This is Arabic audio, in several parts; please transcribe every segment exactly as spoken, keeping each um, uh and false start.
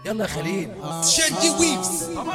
يلا يا خليل شادي ويفز.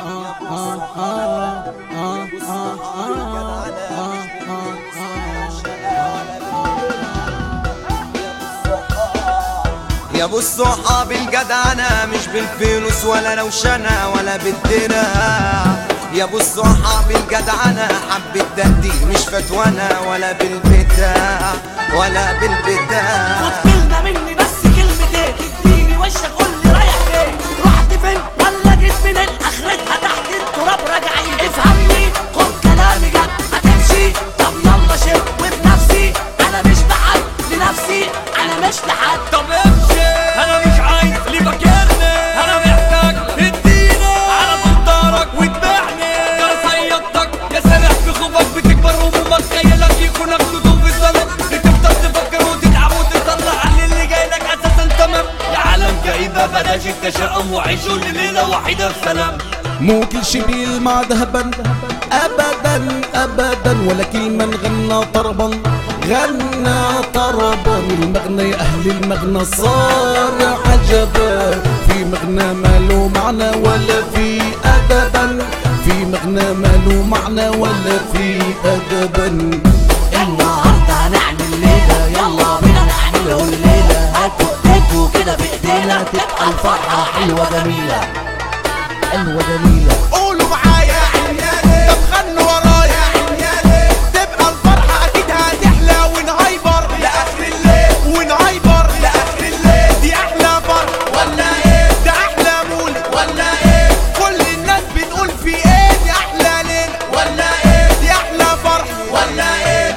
يا ابو الصحاب الجدعنة مش بالفلوس ولا روشنة ولا بالدراع. يا ابو الصحاب الجدعنة حب التقدير مش فتوانة ولا بالبتاع ولا بالبتاع. خد كلمة مني بس كلمتين اديني وشك قول لي رايح فين، رحت فين ولا جيت منين، اخرتها تحت التراب راجعين. افهمني خد كلامي جد هتمشي، طب يلا شيل وبنفسي انا مش لحد لنفسي انا مش لحد. طب امشي انا مش عايز ليه فاكرني، انا محتاج اديني على طول دارك وتبيعني. انا صيدتك يا سامح في خوفك بتكبر همومك خيالك يكون اخدته في الظلم، بتفضل تفكر وتتعب وتطلع على اللي جاي لك اساسا تمام. يا عالم كئيبة بلاش التشاؤم وعيشوا ليلة وحيدة في سلام. مو كل شي بيلمع ذهبا ابدا ابدا، ولا كل من غنى طربا غنى طربا. المغنى يا اهل المغنى صار عجبا، في مغنى ماله معنى ولا في ادبا، في مغنى ماله معنى ولا في ادبا. النهارده هنعمل ليلة يلا بينا نعمله الليلة، هاتوا ايديكوا كده بايدينا تبقى الفرحة حلوة جميلة حلوة جميلة. قولوا معايا يا عيالي، طب غنوا ورايا يا عيالي، تبقى الفرحة أكيد هتحلى ونهايبر لآخر الليل، ونهايبر لآخر الليل. دي أحلى فرح ولا إيه؟ ده أحلى مولد ولا إيه؟ كل الناس بتقول في إيه؟ دي أحلى ليلة ولا إيه؟ دي أحلى فرح ولا إيه؟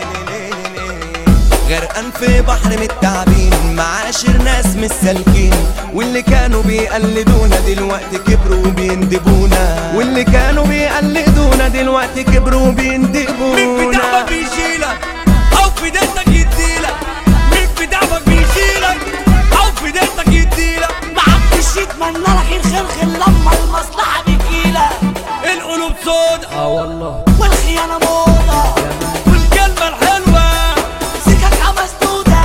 غرقان في بحر من التعبين، معاشر ناس مش سالكين، واللي كانوا بيقلدونا دلوقتي كبروا وبيندبونا، واللي كانوا بيقلدونا دلوقتي كبروا وبيندبونا. مين في دعمك بيشيلك او في ديتك يديلك، مين في دعمك بيشيلك او في ديتك يديلك. محدش يتمنى لك الخير غير لما المصلحة بتجيلك. القلوب سودا اه والله والخيانة موضة والكلمة الحلوة سكك مسدودة.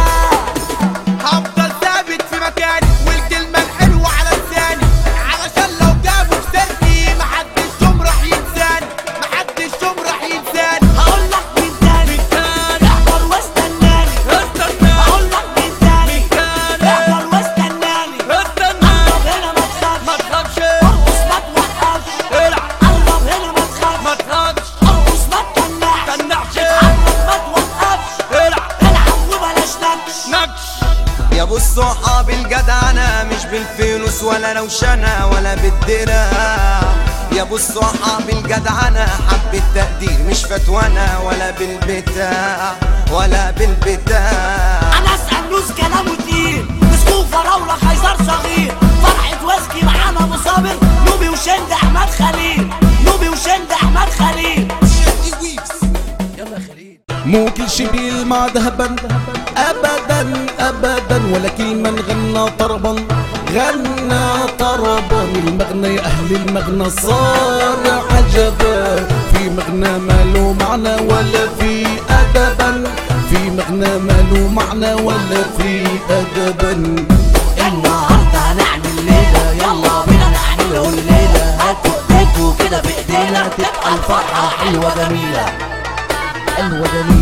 هفضل ثابت في مكاني والكلمة الحلوة على لساني، علشان لو جابوا في سيرتي محدش يوم راح ينساني، محدش يوم راح ينساني. هقولك من تاني احضر واستناني، استنى هقولك من تاني تاني احضر واستناني. استنى قرب هنا ما تخافش، ما تخافش ارقص ما توقفش. العب قرب هنا ما تخافش، ما تخافش ارقص ما تكنعش. تنحش اتحرك ما توقفش، العب العب وبلاش نكش. نكش. يا ابو الصحاب الجدعنة مش بالفلوس ولا روشنة ولا بالدراع. يا ابو الصحاب الجدعنة حب التقدير مش فتوانة ولا بالبتاع ولا بالبتاع. انا اسال نوس كلامه تقيل، مسكوه فراوله خيزر صغير، فرحه واسكي معانا ابو صابر، نوبي وشند احمد خليل، نوبي وشند احمد خليل. شادي ويفز. يلا يا خليل مو كل شي بيلمع ذهبا ابدا ابدا، ولا كل من غنى طربا غنى طربا. المغنى يا اهل المغنى صار عجبا، في مغنى ماله معنى ولا في ادبا، في مغنى ماله معنى ولا في ادبا. النهارده هنعمل ليلة يلا بينا نعمله الليلة، هاتوا ايديكوا كده بايدينا تبقى الفرحة حلوة جميلة حلوة جميلة.